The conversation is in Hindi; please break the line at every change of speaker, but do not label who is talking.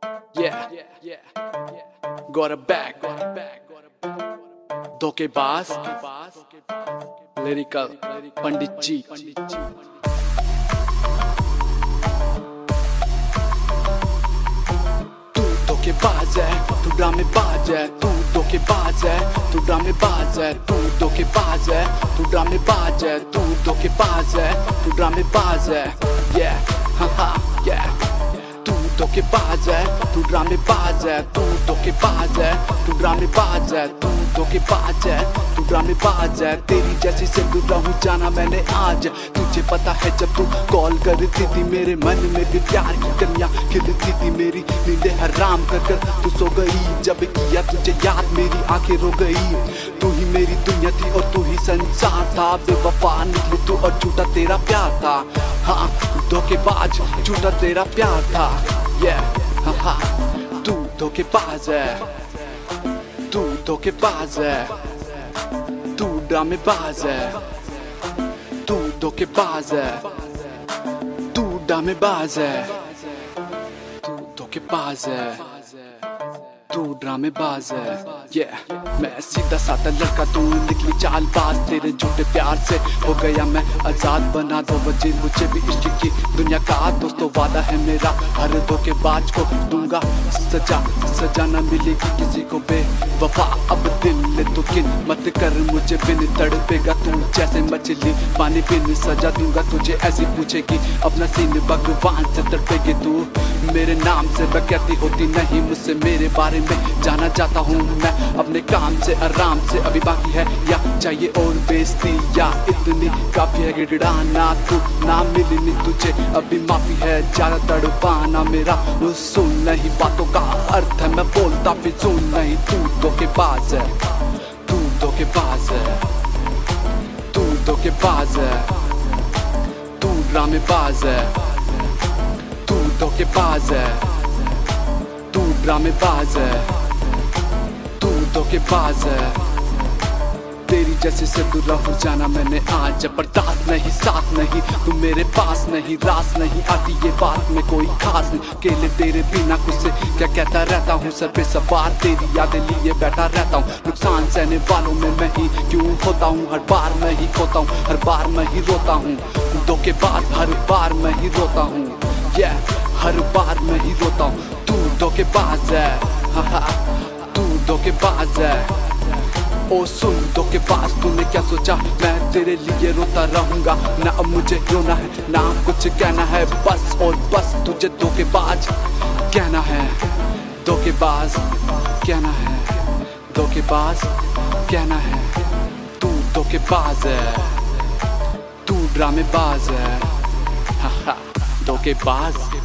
Yeah, got a bag. धोखेबाज लिरिकल पंडित जी। तू धोखेबाज है, तू ड्रामेबाज है, तू धोखेबाज है, तू ड्रामेबाज है, तू धोखेबाज है, तू ड्रामेबाज है, तू धोखेबाज है, तू ड्रामेबाज है। Yeah, haha, yeah. तू धोखेबाज है, तू ड्रामेबाज है, तू धोखेबाज है, तू ड्रामेबाज है, तू धोखेबाज है, तू ड्रामेबाज है। तेरी जैसी से दूर रहूं जाना मैंने आज। तुझे पता है जब तू कॉल करती थी मेरे मन में भी प्यार की कन्या खिलती थी। मेरी नींदें हराम कर कर तू सो गई। जब किया तुझे याद मेरी आंखें रो गई। तू ही मेरी दुनिया थी और तू ही संसार था। बेवफा निकली तू और झूठा तेरा प्यार था। हाँ धोखेबाज झूठा तेरा प्यार था। हाँ तू धोखेबाज है, तू धोखेबाज है, तू ड्रामेबाज है, तू धोखेबाज है, तू ड्रामेबाज है, तू धोखेबाज है, तू ड्रामेबाज है। मैं सीधा साधा लड़का, तू निकली चालबाज। तेरे झूठे प्यार से हो गया मैं आजाद। बना दो वजह मुझे भी इश्क की दुनिया का। दोस्तों वादा है मेरा हर धोखेबाज को दूंगा सजा। सजा न मिलेगी किसी को बेवफा। अब दिल ले तो किन मत कर मुझे बिन तड़पेगा तू जैसे मछली पानी बिन। सजा दूंगा तुझे ऐसी पूछेगी अपना सीन भगवान से तड़पेगी तू। मेरे नाम से बकैती होती नहीं मुझसे। मेरे बारे में जाना चाहता हूँ मैं अपने काम से आराम से। अभी बाकी है या चाहिए और बेइज्जती या इतनी काफी है गिड़ाना। तू ना मिलनी तुझे अभी माफी है ज्यादा तड़पाना मेरा। सुन नहीं बातों का अर्थ है मैं बोलता फिर सुन नहीं। तू धोखेबाज है, तू धोखेबाज है, तू धोखेबाज है, तू ड्रामेबाज है, तू धोखेबाज है, तू ड्रामेबाज है, तू धोखेबाज है। तेरी जैसे से दूर रह जाना मैंने आज। बर्दाश्त नहीं साथ नहीं तू मेरे पास नहीं। रास नहीं आती ये बात में कोई खास नहीं। अकेले तेरे बिना कुछ से क्या कहता रहता हूँ। सर पे सवार तेरी यादें लिए बैठा रहता हूँ। नुकसान सहने वालों में मैं ही क्यों होता हूँ। हर बार मैं ही खोता हूँ, हर बार मैं ही रोता हूँ। धोखेबाज हर बार मैं ही रोता हूँ। हर बार मैं ही रोता हूँ। तू धोखेबाज है, तू धोखेबाज है। ओ सुन धोखेबाज तूने क्या सोचा मैं तेरे लिए रोता रहूंगा। ना अब मुझे रोना है ना कुछ कहना है बस और बस तुझे धोखेबाज कहना है। धोखेबाज कहना है, धोखेबाज कहना है। तू धोखेबाज है, तू ड्रामेबाज है। धोखेबाज।